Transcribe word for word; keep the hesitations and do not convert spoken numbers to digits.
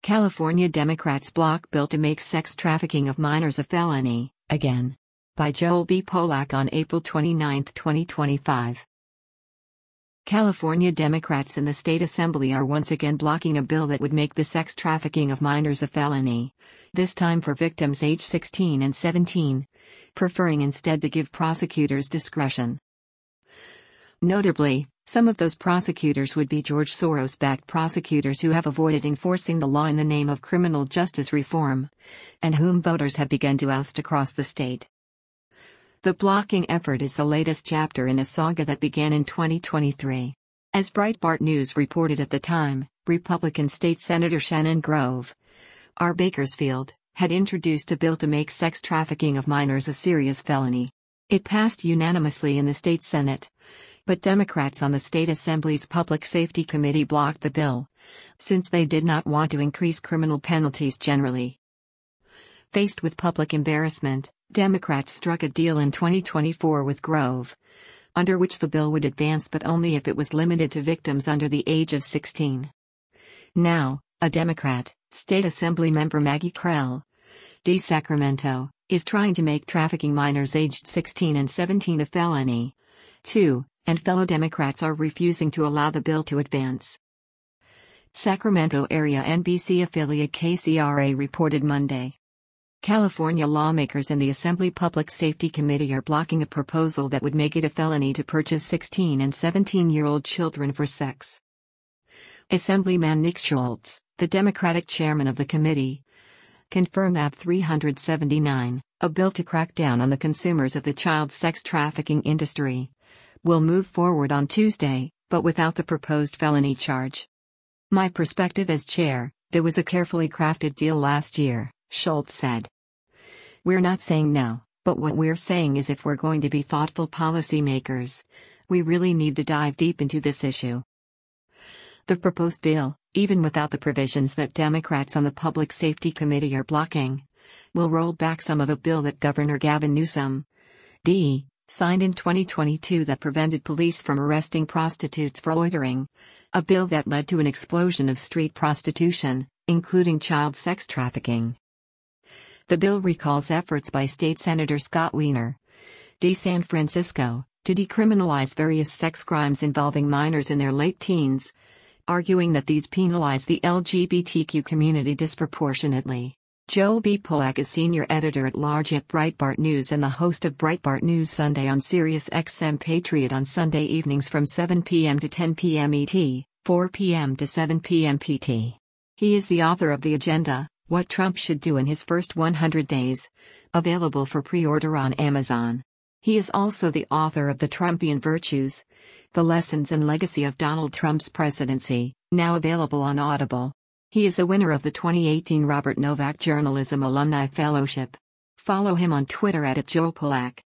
California Democrats block bill to make sex trafficking of minors a felony, again. By Joel B. Polak on April twenty-ninth, twenty twenty-five. California Democrats in the state assembly are once again blocking a bill that would make the sex trafficking of minors a felony, this time for victims aged sixteen and seventeen, preferring instead to give prosecutors discretion. Notably, some of those prosecutors would be George Soros-backed prosecutors who have avoided enforcing the law in the name of criminal justice reform, and whom voters have begun to oust across the state. The blocking effort is the latest chapter in a saga that began in twenty twenty-three. As Breitbart News reported at the time, Republican State Senator Shannon Grove, R. Bakersfield, had introduced a bill to make sex trafficking of minors a serious felony. It passed unanimously in the state Senate, but Democrats on the state assembly's Public Safety Committee blocked the bill, since they did not want to increase criminal penalties generally. Faced with public embarrassment, Democrats struck a deal in twenty twenty-four with Grove, under which the bill would advance but only if it was limited to victims under the age of sixteen. Now, a Democrat, State Assembly member Maggie Krell, D. Sacramento, is trying to make trafficking minors aged sixteen and seventeen a felony, too, and fellow Democrats are refusing to allow the bill to advance. Sacramento area N B C affiliate K C R A reported Monday. California lawmakers in the Assembly Public Safety Committee are blocking a proposal that would make it a felony to purchase sixteen and seventeen-year-old children for sex. Assemblyman Nick Schultz, the Democratic chairman of the committee, confirmed A B three seventy-nine, a bill to crack down on the consumers of the child sex trafficking industry, will move forward on Tuesday, but without the proposed felony charge. My perspective as chair, there was a carefully crafted deal last year, Schultz said. We're not saying no, but what we're saying is if we're going to be thoughtful policymakers, we really need to dive deep into this issue. The proposed bill, even without the provisions that Democrats on the Public Safety Committee are blocking, will roll back some of a bill that Governor Gavin Newsom, D. signed in twenty twenty-two that prevented police from arresting prostitutes for loitering, a bill that led to an explosion of street prostitution, including child sex trafficking. The bill recalls efforts by State Senator Scott Wiener, D. San Francisco, to decriminalize various sex crimes involving minors in their late teens, arguing that these penalize the L G B T Q community disproportionately. Joel B. Polak is senior editor-at-large at Breitbart News and the host of Breitbart News Sunday on Sirius X M Patriot on Sunday evenings from seven p m to ten p m E T, four p m to seven p m P T. He is the author of The Agenda, What Trump Should Do in His First one hundred days, available for pre-order on Amazon. He is also the author of The Trumpian Virtues, The Lessons and Legacy of Donald Trump's Presidency, now available on Audible. He is a winner of the twenty eighteen Robert Novak Journalism Alumni Fellowship. Follow him on Twitter at Joel Polak.